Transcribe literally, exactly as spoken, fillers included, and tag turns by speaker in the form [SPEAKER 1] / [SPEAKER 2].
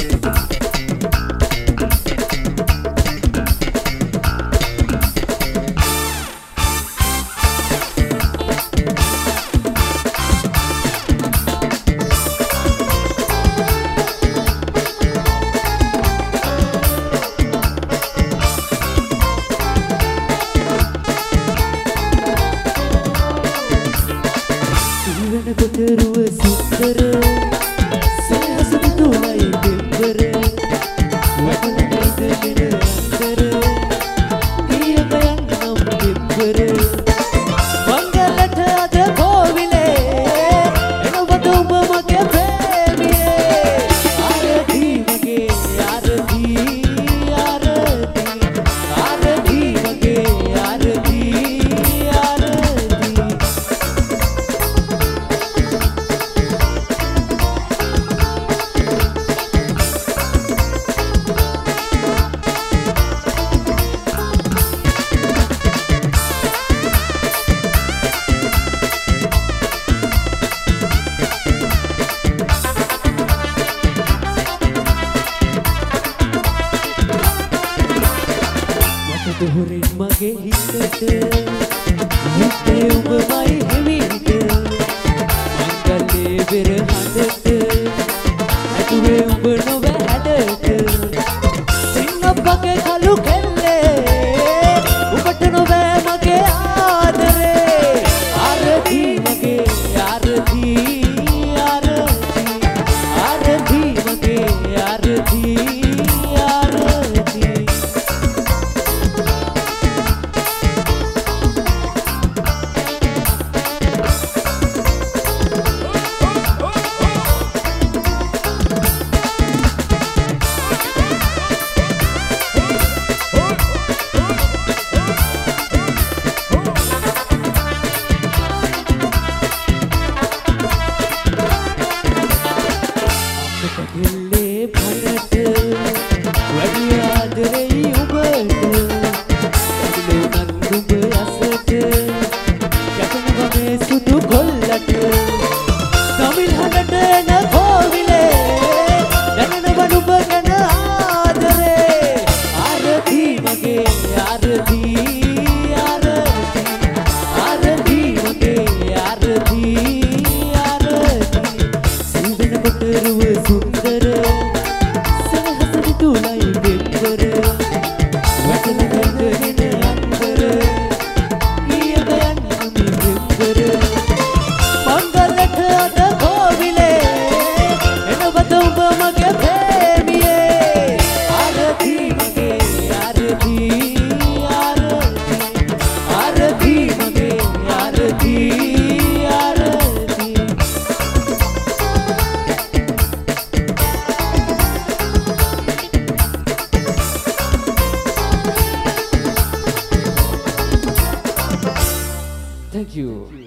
[SPEAKER 1] කොටරුව සුන්දර සෑහසට තුලයි දෙම්බර වටනට ඉඳගෙන අන්තර ගියක යන්නම් දෙම්බර මංගලට අද කෝවිලේ එනවද ඔබ මගේ ප්‍රේමියේ ආරදී මගේ ආරදී ආරදී ආරදී මගේ ආරදී ආරදී දුහරින් මගේ හිතට හිතේ උඹමයි හිමිට මංගලේ වෙර හඬට ඇතුවේ උඹ නොව හැඩට සිංහපගේ කළු කෙල්ලේ උඹට නොවෑ මගේ ආදරේ ආරදී මගේ ආරදී ආරදී ආරදී මගේ ආරදී ආරදී ගිල්ලේ පරට වැඩි ආදරෙයි උඹට ඇවිලෝ නන්දුඹ අසට යකනවා මේ සුදු කොල්ලට තමිල් හඬට එන කෝවිලේ දැනෙනවා නුඹ ගැන ආදරේ ආරදී මගේ ආරදී ආරදී ආරදී මගේ ආරදී ආරදී සීදන කොටරුව සුන්දර සෑහසට තුලයි දෙම්බර වටන ගඳගෙන අන්තර ගියක යන්නම් දෙම්බර මංගලට අද කෝවිලේ එනවද ඔබ මගේ ප්‍රේමියේ ආරදී මගේ ආරදී ආරදී ආරදී මගේ ආරදී ආරදී Thank you.